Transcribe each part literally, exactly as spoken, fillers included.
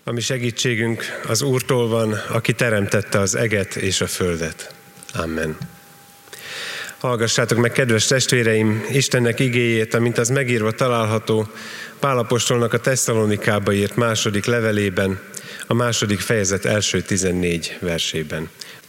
A mi segítségünk az Úrtól van, aki teremtette az eget és a földet. Amen. Hallgassátok meg, kedves testvéreim, Istennek igéjét, amint az megírva található Pál apostolnak a Tesszalonikába írt második levelében, a második fejezet első tizennégy versében.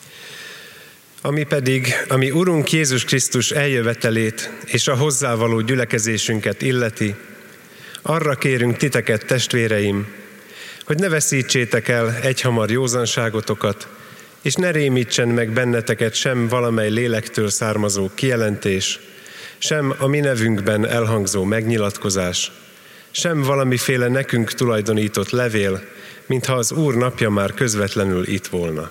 Ami pedig, ami Urunk Jézus Krisztus eljövetelét és a hozzávaló gyülekezésünket illeti, arra kérünk titeket, testvéreim, hogy ne veszítsétek el egyhamar józanságotokat, és ne rémítsen meg benneteket sem valamely lélektől származó kijelentés, sem a mi nevünkben elhangzó megnyilatkozás, sem valamiféle nekünk tulajdonított levél, mintha az Úr napja már közvetlenül itt volna.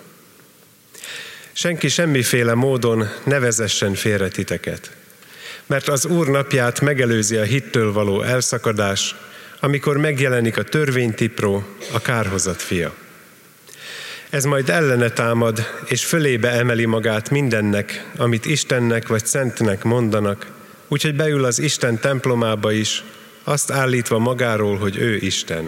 Senki semmiféle módon ne vezessen félre titeket, mert az Úr napját megelőzi a hittől való elszakadás, amikor megjelenik a törvénytipró, a kárhozat fia. Ez majd ellene támad, és fölébe emeli magát mindennek, amit Istennek vagy Szentnek mondanak, úgyhogy beül az Isten templomába is, azt állítva magáról, hogy ő Isten.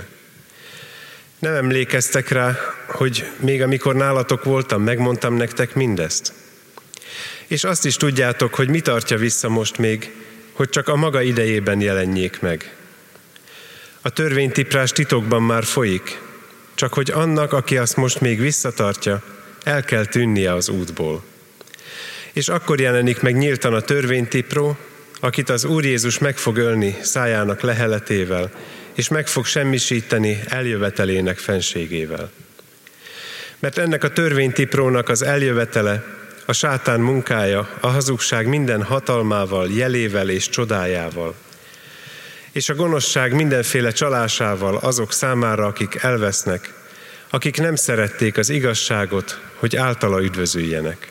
Nem emlékeztek rá, hogy még amikor nálatok voltam, megmondtam nektek mindezt? És azt is tudjátok, hogy mi tartja vissza most még, hogy csak a maga idejében jelenjék meg. A törvénytiprás titokban már folyik, csak hogy annak, aki azt most még visszatartja, el kell tűnnie az útból. És akkor jelenik meg nyíltan a törvénytipró, akit az Úr Jézus meg fog ölni szájának leheletével, és meg fog semmisíteni eljövetelének fenségével. Mert ennek a törvénytiprónak az eljövetele, a sátán munkája, a hazugság minden hatalmával, jelével és csodájával, és a gonoszság mindenféle csalásával azok számára, akik elvesznek, akik nem szerették az igazságot, hogy általa üdvözüljenek.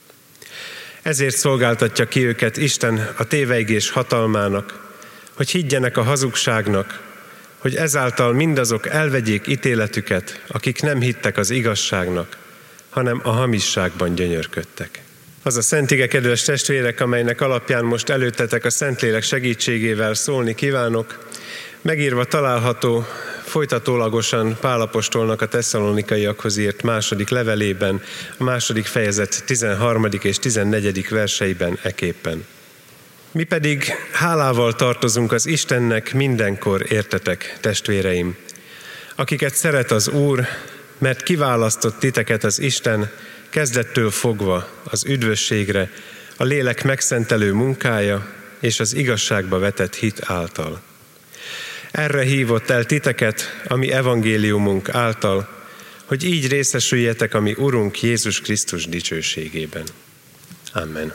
Ezért szolgáltatja ki őket Isten a tévejgés hatalmának, hogy higgyenek a hazugságnak, hogy ezáltal mindazok elvegyék ítéletüket, akik nem hittek az igazságnak, hanem a hamisságban gyönyörködtek. Az a szent ige, kedves testvérek, amelynek alapján most előttetek a Szentlélek segítségével szólni kívánok, megírva található folytatólagosan Pál apostolnak a tesszalonikaiakhoz írt második levelében, a második fejezet tizenharmadik és tizennegyedik verseiben eképpen. Mi pedig hálával tartozunk az Istennek mindenkor, értetek, testvéreim, akiket szeret az Úr, mert kiválasztott titeket az Isten kezdettől fogva az üdvösségre, a lélek megszentelő munkája és az igazságba vetett hit által. Erre hívott el titeket a mi evangéliumunk által, hogy így részesüljetek a mi Urunk Jézus Krisztus dicsőségében. Amen.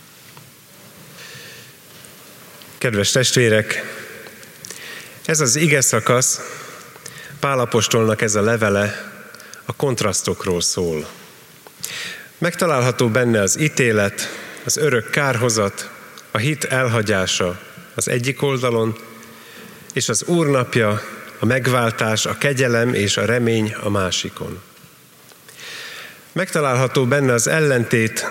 Kedves testvérek, ez az ige szakasz, Pál apostolnak ez a levele a kontrasztokról szól. Megtalálható benne az ítélet, az örök kárhozat, a hit elhagyása az egyik oldalon, és az Úr napja, a megváltás, a kegyelem és a remény a másikon. Megtalálható benne az ellentét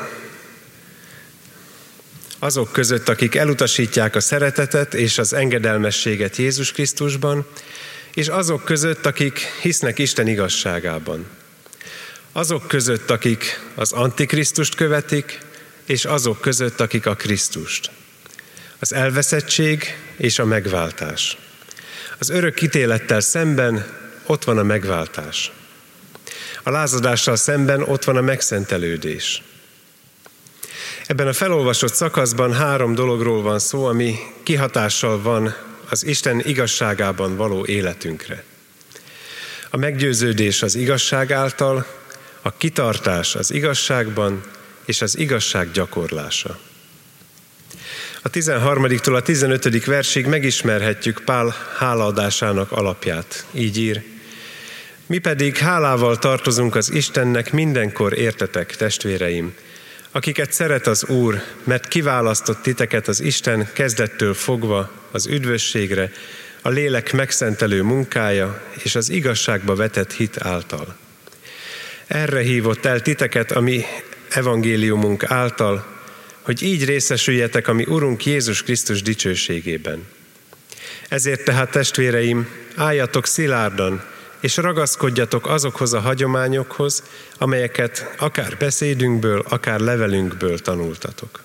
azok között, akik elutasítják a szeretetet és az engedelmességet Jézus Krisztusban, és azok között, akik hisznek Isten igazságában. Azok között, akik az Antikrisztust követik, és azok között, akik a Krisztust. Az elveszettség és a megváltás. Az örök ítélettel szemben ott van a megváltás. A lázadással szemben ott van a megszentelődés. Ebben a felolvasott szakaszban három dologról van szó, ami kihatással van az Isten igazságában való életünkre. A meggyőződés az igazság által, a kitartás az igazságban és az igazság gyakorlása. A tizenharmadiktól a tizenötödik versig megismerhetjük Pál hálaadásának alapját. Így ír: Mi pedig hálával tartozunk az Istennek mindenkor, értetek, testvéreim, akiket szeret az Úr, mert kiválasztott titeket az Isten kezdettől fogva az üdvösségre, a lélek megszentelő munkája és az igazságba vetett hit által. Erre hívott el titeket a mi evangéliumunk által, hogy így részesüljetek a mi Urunk Jézus Krisztus dicsőségében. Ezért tehát, testvéreim, álljatok szilárdan, és ragaszkodjatok azokhoz a hagyományokhoz, amelyeket akár beszédünkből, akár levelünkből tanultatok.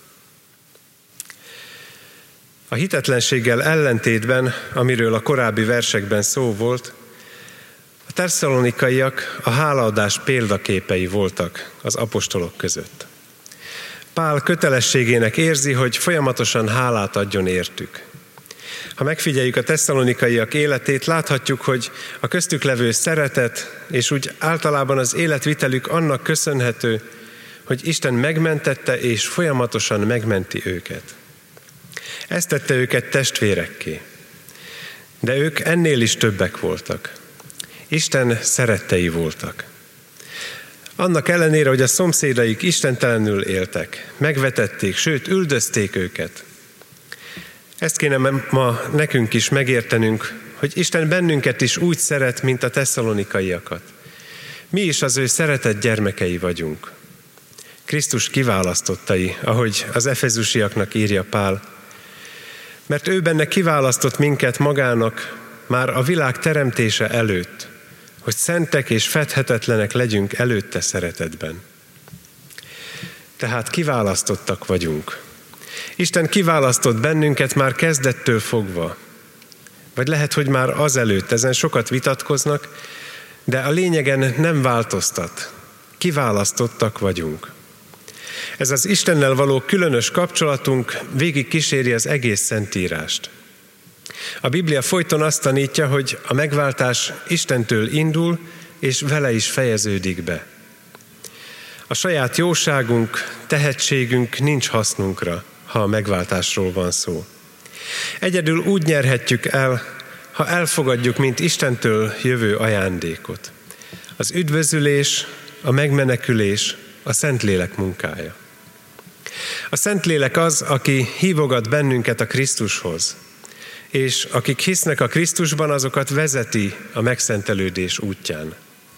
A hitetlenséggel ellentétben, amiről a korábbi versekben szó volt, a tesszalonikaiak a hálaadás példaképei voltak az apostolok között. Pál kötelességének érzi, hogy folyamatosan hálát adjon értük. Ha megfigyeljük a tesszalonikaiak életét, láthatjuk, hogy a köztük levő szeretet, és úgy általában az életvitelük annak köszönhető, hogy Isten megmentette és folyamatosan megmenti őket. Ez tette őket testvérekké. De ők ennél is többek voltak. Isten szerettei voltak. Annak ellenére, hogy a szomszédaik istentelenül éltek, megvetették, sőt üldözték őket. Ezt kéne ma nekünk is megértenünk, hogy Isten bennünket is úgy szeret, mint a tesszalonikaiakat. Mi is az ő szeretett gyermekei vagyunk. Krisztus kiválasztottai, ahogy az efezusiaknak írja Pál, mert ő benne kiválasztott minket magának már a világ teremtése előtt, hogy szentek és fedhetetlenek legyünk előtte szeretetben. Tehát kiválasztottak vagyunk. Isten kiválasztott bennünket már kezdettől fogva. Vagy lehet, hogy már azelőtt, ezen sokat vitatkoznak, de a lényegen nem változtat. Kiválasztottak vagyunk. Ez az Istennel való különös kapcsolatunk végig kíséri az egész Szentírást. A Biblia folyton azt tanítja, hogy a megváltás Istentől indul, és vele is fejeződik be. A saját jóságunk, tehetségünk nincs hasznunkra, ha a megváltásról van szó. Egyedül úgy nyerhetjük el, ha elfogadjuk, mint Istentől jövő ajándékot. Az üdvözülés, a megmenekülés, a Szentlélek munkája. A Szentlélek az, aki hívogat bennünket a Krisztushoz, és akik hisznek a Krisztusban, azokat vezeti a megszentelődés útján.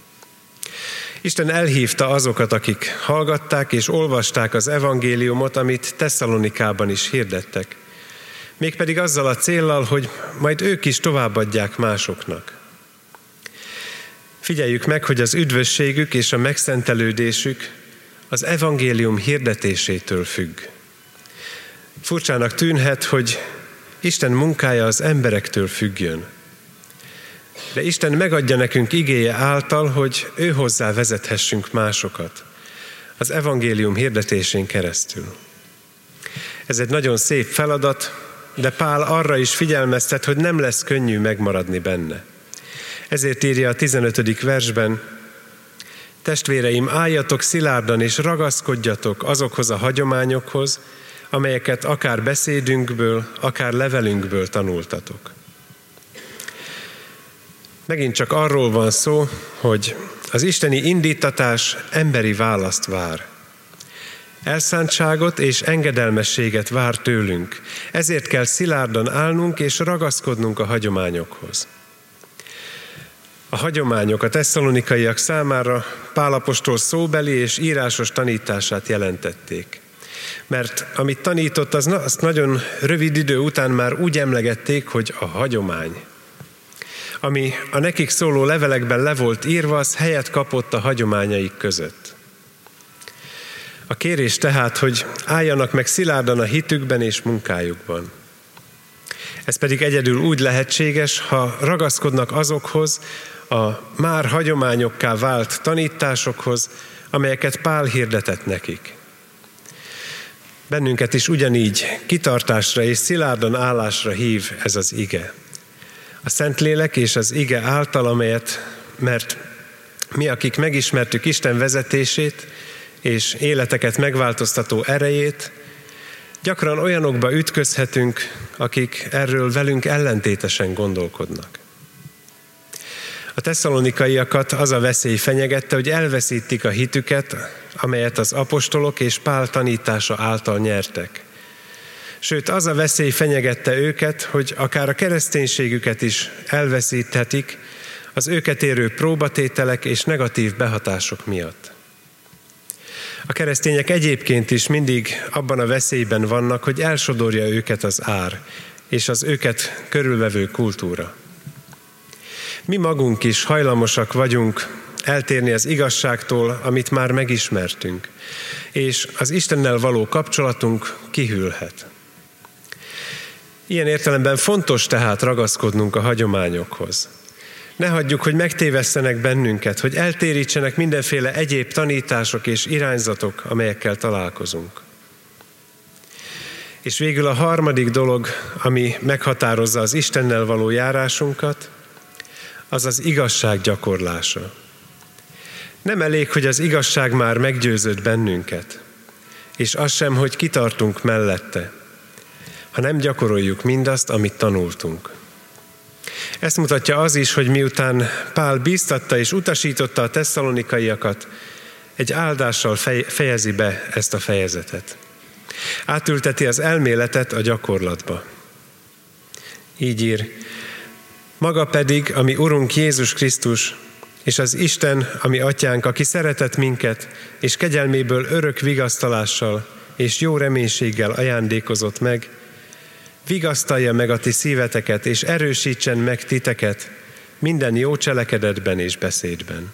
Isten elhívta azokat, akik hallgatták és olvasták az evangéliumot, amit Tesszalonikában is hirdettek, mégpedig azzal a céllal, hogy majd ők is továbbadják másoknak. Figyeljük meg, hogy az üdvösségük és a megszentelődésük az evangélium hirdetésétől függ. Furcsának tűnhet, hogy Isten munkája az emberektől függjön. De Isten megadja nekünk igéje által, hogy ő hozzá vezethessünk másokat az evangélium hirdetésén keresztül. Ez egy nagyon szép feladat, de Pál arra is figyelmeztet, hogy nem lesz könnyű megmaradni benne. Ezért írja a tizenötödik versben: testvéreim, álljatok szilárdan és ragaszkodjatok azokhoz a hagyományokhoz, amelyeket akár beszédünkből, akár levelünkből tanultatok. Megint csak arról van szó, hogy az isteni indítatás emberi választ vár. Elszántságot és engedelmességet vár tőlünk, ezért kell szilárdan állnunk és ragaszkodnunk a hagyományokhoz. A hagyományok a tesszalonikaiak számára Pál apostol szóbeli és írásos tanítását jelentették. Mert amit tanított, az, azt nagyon rövid idő után már úgy emlegették, hogy a hagyomány. Ami a nekik szóló levelekben le volt írva, az helyet kapott a hagyományaik között. A kérés tehát, hogy álljanak meg szilárdan a hitükben és munkájukban. Ez pedig egyedül úgy lehetséges, ha ragaszkodnak azokhoz, a már hagyományokká vált tanításokhoz, amelyeket Pál hirdetett nekik. Bennünket is ugyanígy kitartásra és szilárdan állásra hív ez az ige. A Szentlélek és az ige által, amelyet, mert mi, akik megismertük Isten vezetését és életeket megváltoztató erejét, gyakran olyanokba ütközhetünk, akik erről velünk ellentétesen gondolkodnak. A tesszalonikaiakat az a veszély fenyegette, hogy elveszítik a hitüket, amelyet az apostolok és Pál tanítása által nyertek. Sőt, az a veszély fenyegette őket, hogy akár a kereszténységüket is elveszíthetik az őket érő próbatételek és negatív behatások miatt. A keresztények egyébként is mindig abban a veszélyben vannak, hogy elsodorja őket az ár és az őket körülvevő kultúra. Mi magunk is hajlamosak vagyunk eltérni az igazságtól, amit már megismertünk, és az Istennel való kapcsolatunk kihűlhet. Ilyen értelemben fontos tehát ragaszkodnunk a hagyományokhoz. Ne hagyjuk, hogy megtévesszenek bennünket, hogy eltérítsenek mindenféle egyéb tanítások és irányzatok, amelyekkel találkozunk. És végül a harmadik dolog, ami meghatározza az Istennel való járásunkat, az az igazság gyakorlása. Nem elég, hogy az igazság már meggyőzött bennünket, és az sem, hogy kitartunk mellette, ha nem gyakoroljuk mindazt, amit tanultunk. Ezt mutatja az is, hogy miután Pál bíztatta és utasította a tesszalonikaiakat, egy áldással fejezi be ezt a fejezetet. Átülteti az elméletet a gyakorlatba. Így ír: maga pedig, ami Urunk Jézus Krisztus, és az Isten, ami Atyánk, aki szeretett minket, és kegyelméből örök vigasztalással és jó reménységgel ajándékozott meg, vigasztalja meg a ti szíveteket, és erősítsen meg titeket minden jó cselekedetben és beszédben.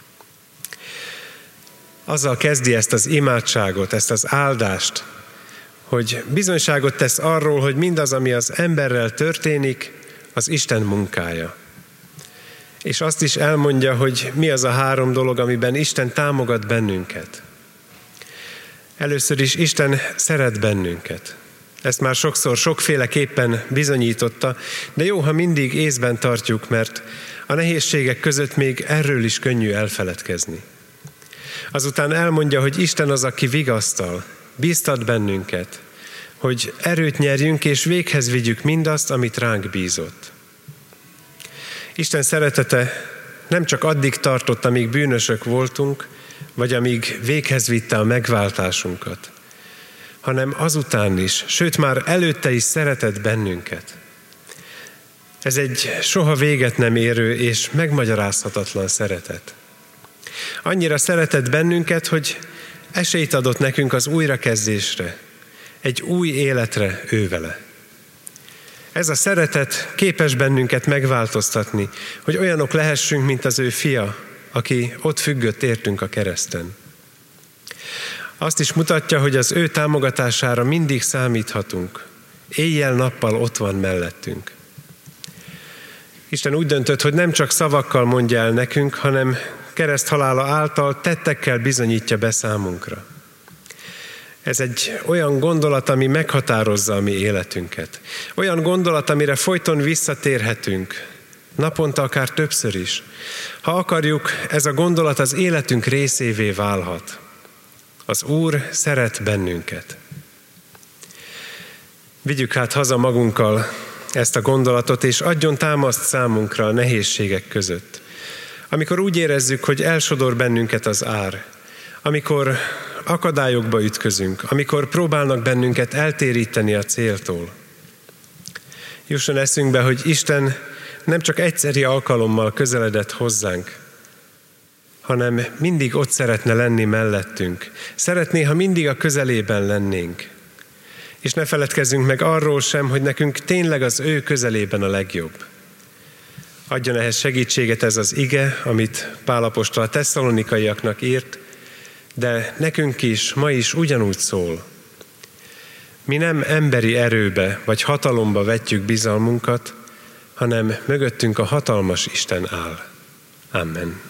Azzal kezdi ezt az imádságot, ezt az áldást, hogy bizonyságot tesz arról, hogy mindaz, ami az emberrel történik, az Isten munkája. És azt is elmondja, hogy mi az a három dolog, amiben Isten támogat bennünket. Először is Isten szeret bennünket. Ezt már sokszor, sokféleképpen bizonyította, de jó, ha mindig észben tartjuk, mert a nehézségek között még erről is könnyű elfeledkezni. Azután elmondja, hogy Isten az, aki vigasztal, bíztat bennünket, hogy erőt nyerjünk és véghez vigyük mindazt, amit ránk bízott. Isten szeretete nem csak addig tartott, amíg bűnösök voltunk, vagy amíg véghez vitte a megváltásunkat, hanem azután is, sőt már előtte is szeretett bennünket. Ez egy soha véget nem érő és megmagyarázhatatlan szeretet. Annyira szeretett bennünket, hogy esélyt adott nekünk az újrakezdésre, egy új életre ővele. Ez a szeretet képes bennünket megváltoztatni, hogy olyanok lehessünk, mint az ő fia, aki ott függött értünk a kereszten. Azt is mutatja, hogy az ő támogatására mindig számíthatunk. Éjjel-nappal ott van mellettünk. Isten úgy döntött, hogy nem csak szavakkal mondja el nekünk, hanem kereszthalála által tettekkel bizonyítja be számunkra. Ez egy olyan gondolat, ami meghatározza a mi életünket. Olyan gondolat, amire folyton visszatérhetünk, naponta akár többször is. Ha akarjuk, ez a gondolat az életünk részévé válhat. Az Úr szeret bennünket. Vigyük hát haza magunkkal ezt a gondolatot, és adjon támaszt számunkra a nehézségek között. Amikor úgy érezzük, hogy elsodor bennünket az ár, amikor akadályokba ütközünk, amikor próbálnak bennünket eltéríteni a céltól. Jusson eszünkbe, hogy Isten nem csak egyszeri alkalommal közeledett hozzánk, hanem mindig ott szeretne lenni mellettünk. Szeretné, ha mindig a közelében lennénk. És ne feledkezzünk meg arról sem, hogy nekünk tényleg az ő közelében a legjobb. Adjon ehhez segítséget ez az ige, amit Pál apostol a tesszalonikaiaknak írt, de nekünk is, ma is ugyanúgy szól. Mi nem emberi erőbe vagy hatalomba vetjük bizalmunkat, hanem mögöttünk a hatalmas Isten áll. Amen.